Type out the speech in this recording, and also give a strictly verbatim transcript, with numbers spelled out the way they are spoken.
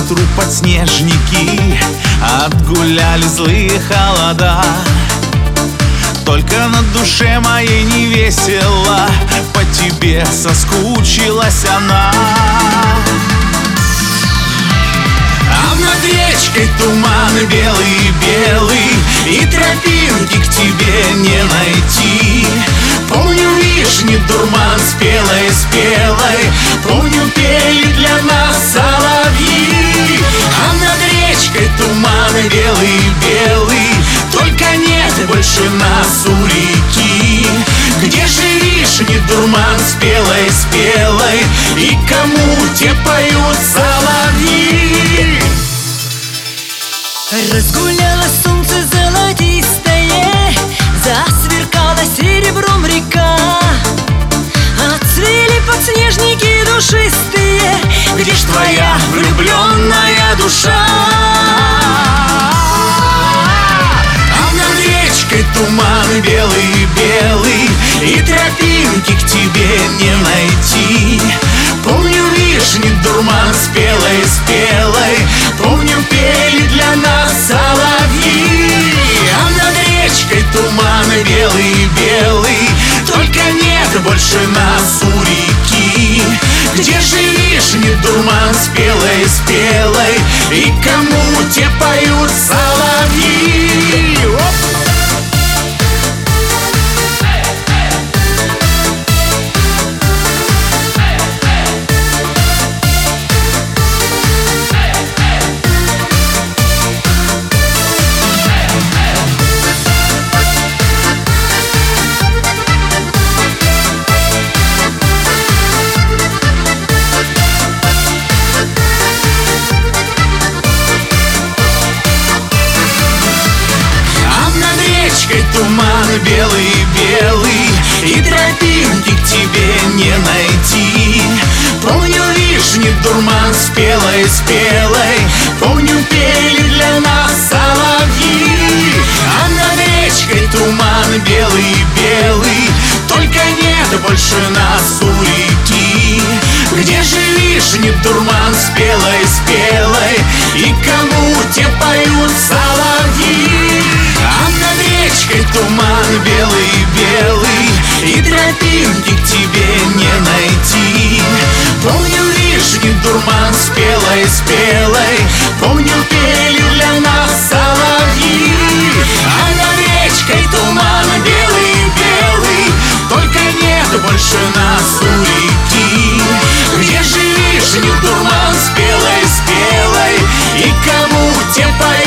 утру подснежники отгуляли злые холода. Только на душе моей не весело, по тебе соскучилась она. А над речкой туман белый-белый, и тропинки к тебе не найти. Помню вишни дурман спелой-спелой, помню пели для нас соловьи. А над речкой туман белый-белый, только нет больше нас у реки. Где же вишни дурман спелой-спелой, и кому те поют соловьи? Разгулялось солнце золотистое, засверкала серебром река. Отцвели подснежники душистые, где ж твоя влюбленная душа? А над речкой туман белый-белый, и тропинки к тебе не найти. Помню вишни дурман спелой-спелой, помню пели для нас соловьи. А над речкой туман белый-белый, только нет больше нас у реки. Где же вишни дурман спелой-спелой, и кому те поют соловьи? Оп! Туман белый-белый, и тропинки к тебе не найти. Помню вишни дурман спелой-спелой, помню пели для нас соловьи. А над речкой туман белый-белый, только нет больше нас у реки. Где же вишни дурман спелой-спелой, и кому те поют соловьи? А над речкой туман белый-белый, и тропинки к тебе не найти. Помню вишни дурман спелой-спелой, помню пели для нас соловьи. А над речкой туман белый-белый, только нет больше нас у реки. Где же вишни дурман спелой-спелой, и кому те поют